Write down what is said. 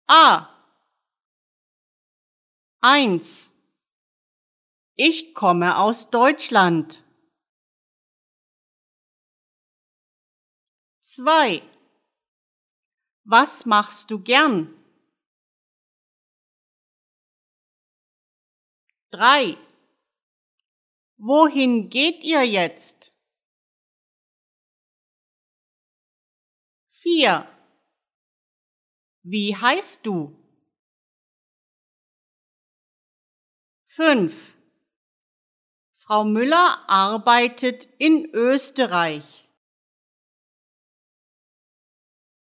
A. 1. Ich komme aus Deutschland. 2. Was machst du gern? 3. Wohin geht ihr jetzt? 4. Wie heißt du? 5. Frau Müller arbeitet in Österreich.